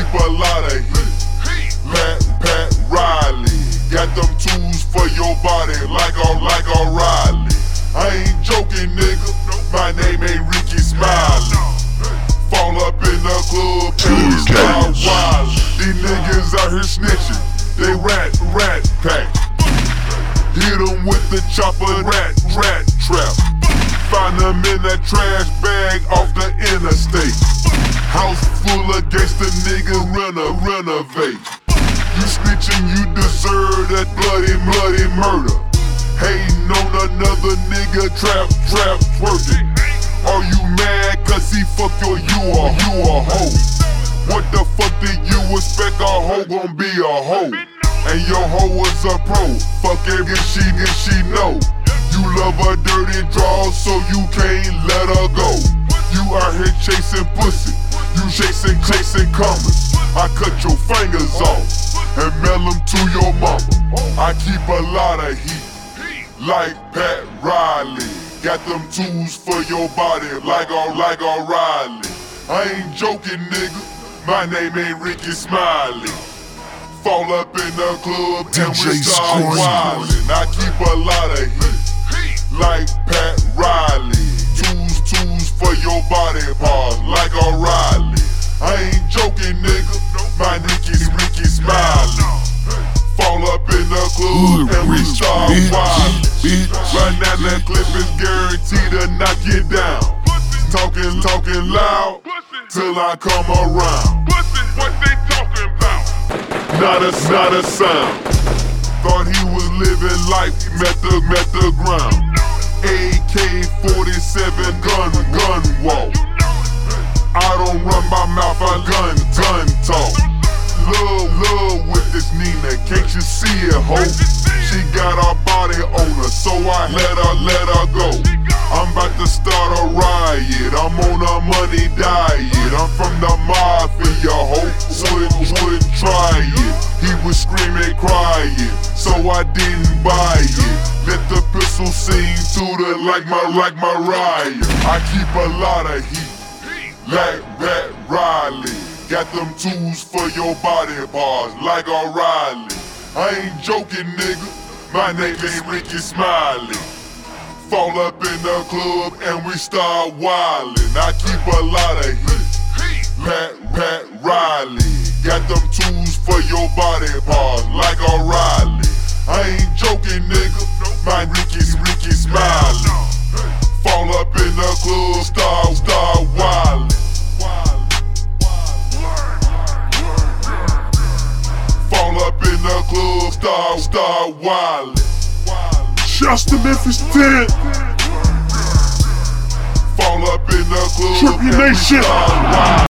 keep a lot of heat. Pat Riley, got them tools for your body like O'Reilly. I ain't joking, nigga, my name ain't Ricky Smiley. Fall up in the club and start wildin'. These niggas out here snitching, they rat pack. Hit them with the chopper, rat trap. Find them in that trash bag off the interstate. House full of gangsta niggas, renovate. You snitching, you deserve that bloody murder. Hating on another nigga, trap twerking. Are you mad cause he fuck you a hoe? What the fuck did you expect, a hoe gon' be a hoe? And your hoe is a pro, fuck every she know. You love her dirty draws so you can't let her go. You out here chasing pussy, you chasing comers. I cut your fingers off and mail them to your mama. I keep a lot of heat, like Pat Riley. Got them tools for your body like O'Reilly. I ain't joking, nigga, my name ain't Ricky Smiley. Fall up in the club and we start wildin'. I keep a lot of heat, like Pat Riley. Tools for your body parts like O'Reilly. I ain't joking, nigga, my Ricky Smiley. Fall up in the club and we start wildin'. Right now that clip is guaranteed to knock you down. Talking loud till I come around. What they talking about? Not a sound. Thought he was living life, met the ground. AK-47 gun walk. I don't run my mouth, I gun talk. Love with this Nina, can't you see it, ho? She got her body on her, so I let her go. I'm about to start a riot, I'm on a money diet. I'm from the mafia, ho, wouldn't try it. He was screaming, crying, so I didn't buy it. Let the pistol sing to the like Mariah. I keep a lot of heat, like Pat Riley. Got them tools for your body parts like O'Reilly. I ain't joking, nigga, my name ain't Ricky Smiley. Fall up in the club and we start wildin'. I keep a lot of heat, Pat Riley. Got them tools for your body parts like O'Reilly. I ain't joking, nigga, my Ricky Smiley. Fall up in the club, start wildin'. Fall up in the club, start wildin'. Shouts to Memphis 10. Fall up in the club, Triple Nation.